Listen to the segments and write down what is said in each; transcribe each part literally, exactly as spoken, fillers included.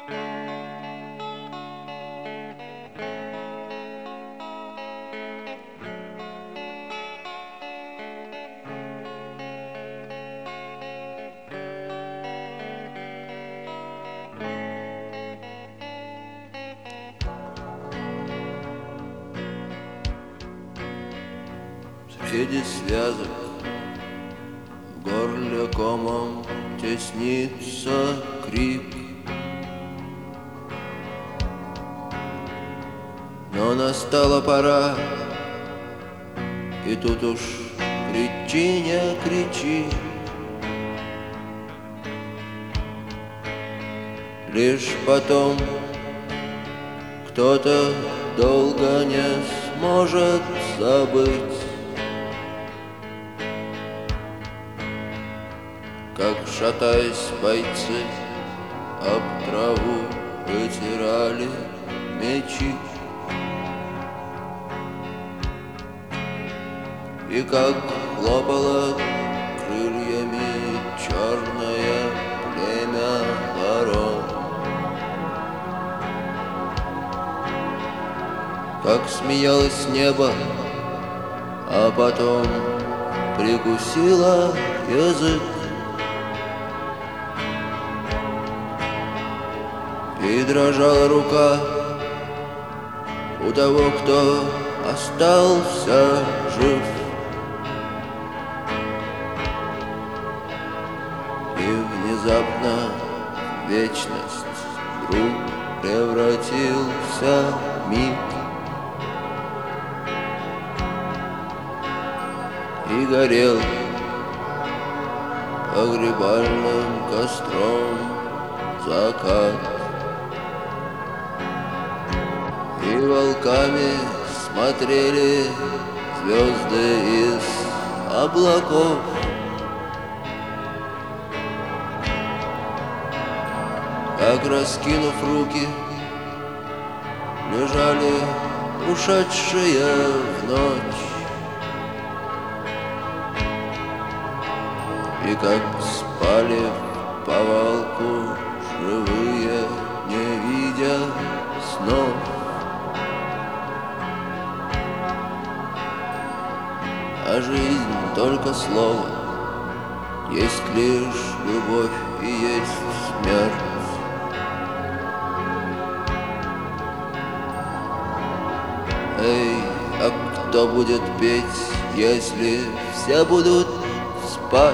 Среди связок в горле комом теснится крик, но настала пора, и тут уж кричи, не кричи. Лишь потом кто-то долго не сможет забыть, как, шатаясь, бойцы об траву вытирали мечи, и как хлопало крыльями черное племя ворон, как смеялось небо, а потом прикусило язык. И дрожала рука у того, кто остался жив. И внезапно вечность вдруг превратился в миг, и горел погребальным костром закат. И волками смотрели звезды из облаков, как, раскинув руки, лежали ушедшие в ночь, и как спали в повалку живые, не видя снов. А жизнь только слово, есть лишь любовь и есть смерть. Эй, а кто будет петь, если все будут спать?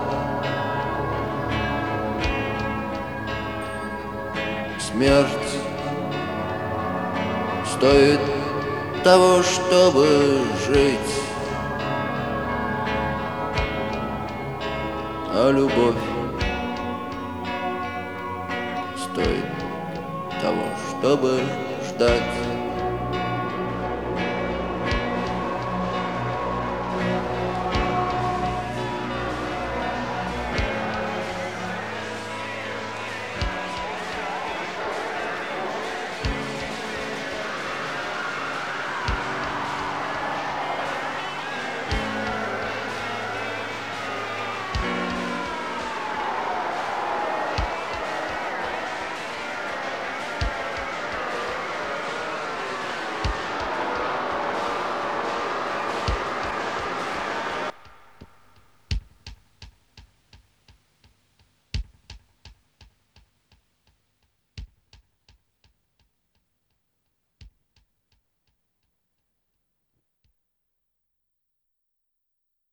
Смерть стоит того, чтобы жить, а любовь стоит того, чтобы ждать.